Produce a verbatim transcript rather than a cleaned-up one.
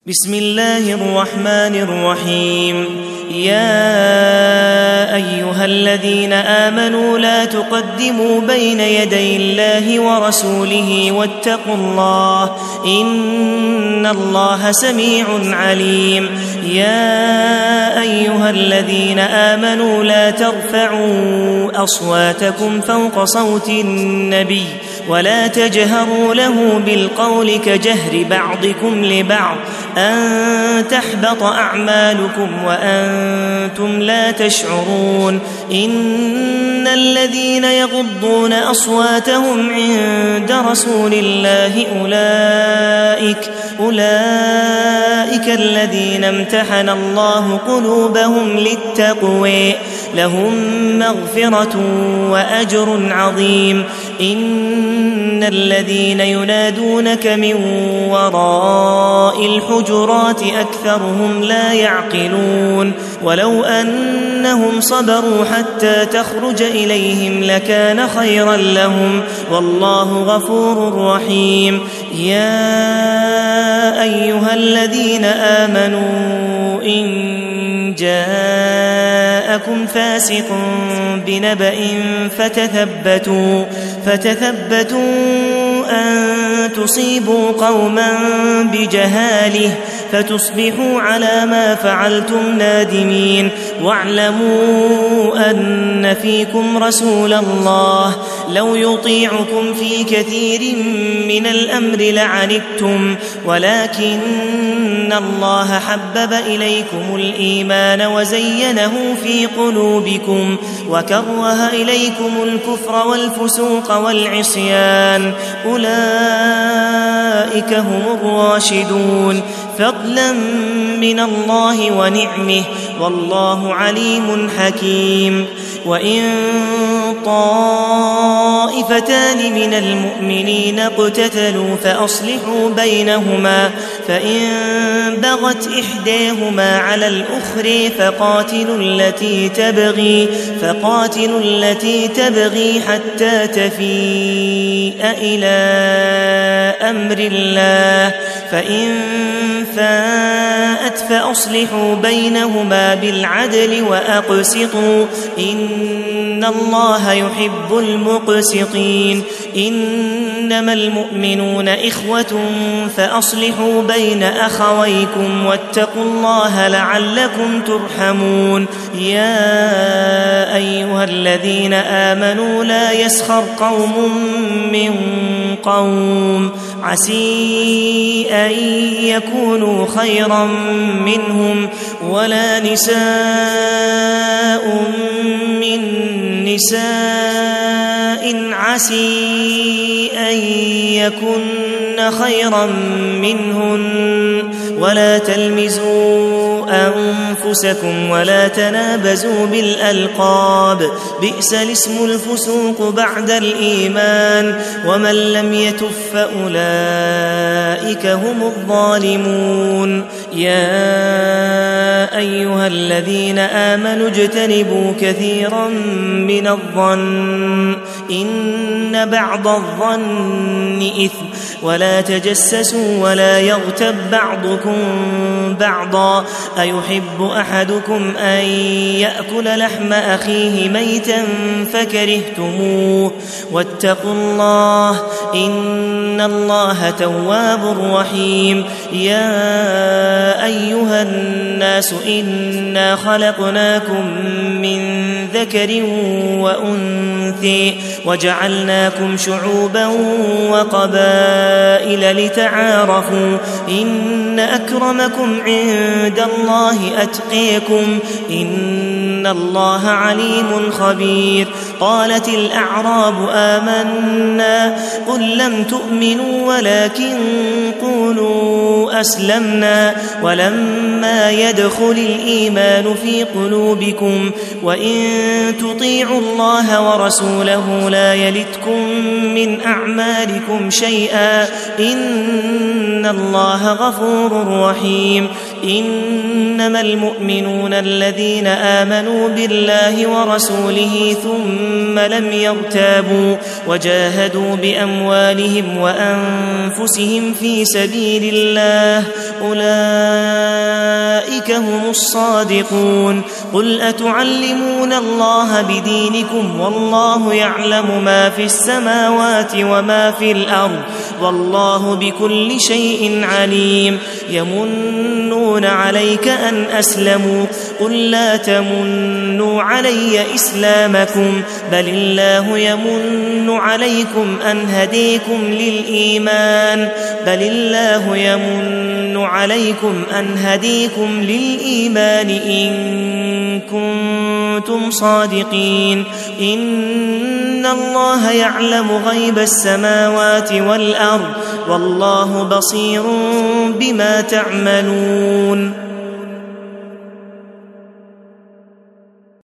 بسم الله الرحمن الرحيم. يا أيها الذين آمنوا لا تقدموا بين يدي الله ورسوله واتقوا الله إن الله سميع عليم. يا أيها الذين آمنوا لا ترفعوا أصواتكم فوق صوت النبي ولا تجهروا له بالقول كجهر بعضكم لبعض أن تحبط أعمالكم وأنتم لا تشعرون. إن الذين يغضون أصواتهم عند رسول الله أولئك, أولئك الذين امتحن الله قلوبهم للتقوى لهم مغفرة وأجر عظيم. إن الذين ينادونك من وراء الحجرات أكثرهم لا يعقلون. ولو أنهم صبروا حتى تخرج إليهم لكان خيرا لهم والله غفور رحيم. يا أيها الذين آمنوا إن جاءكم فاسق بنبأ فتثبتوا, فتثبتوا أن تصيبوا قوما بجهاله فتصبحوا على ما فعلتم نادمين. واعلموا أن فيكم رسول الله لو يطيعكم في كثير من الأمر لعنتم ولكن الله حبب إليكم الإيمان وزينه في قلوبكم وكره إليكم الكفر والفسوق والعصيان أولئك هم الراشدون فضلا من الله ونعمه والله عليم حكيم. وإن طائفتان من المؤمنين اقتتلوا فأصلحوا بينهما فإن بغت إحداهما على الأخرى فقاتلوا التي تبغي, فقاتلوا التي تبغي حتى تفيء إلى أمر الله فإن فاءت فأصلحوا بينهما بالعدل وأقسطوا إن الله يحب المقسطين. إنما المؤمنون إخوة فأصلحوا بين أخويكم واتقوا الله لعلكم ترحمون. يا أيها الذين آمنوا لا يسخر قوم من قوم عسى أن يكونوا خيرا منهم ولا نساء من نساء عسى أن يكن خيرا منهن ولا تلمزوا أنفسكم ولا تنابزوا بالألقاب بئس الاسم الفسوق بعد الإيمان ومن لم يتب فأولئك هم الظالمون. يا أيها الذين آمنوا اجتنبوا كثيرا من الظن إن بعض الظن إثم ولا تجسسوا ولا يغتب بعضكم بعضا أيحب أحدكم أن يأكل لحم أخيه ميتا فكرهتموه واتقوا الله إن الله تواب رحيم. يا أيها الناس إنا خلقناكم من ذكر وأنثى وجعلناكم شعوبا وقبائل لتعارفوا إن أكرمكم عند الله أتقيكم إن الله عليم خبير. قالت الأعراب آمنا قل لم تؤمنوا ولكن قولوا أسلمنا ولما يدخل الإيمان في قلوبكم وإن تطيعوا الله ورسوله لا يلتكم من أعمالكم شيئا إن الله غفور رحيم. إنما المؤمنون الذين آمنوا بالله ورسوله ثم لم يرتابوا وجاهدوا بأموالهم وأنفسهم في سبيل الله أولئك هم الصادقون. قل أتعلمون الله بدينكم والله يعلم ما في السماوات وما في الأرض والله بكل شيء عليم. يمنون عليك أن أسلموا قل لا تمنوا علي إسلامكم بل الله يمن عليكم أن هديكم للإيمان بل الله يمن عليكم أن هديكم للإيمان إن كنتم صادقين. إن الله يعلم غيب السماوات والأرض والله بصير بما تعملون.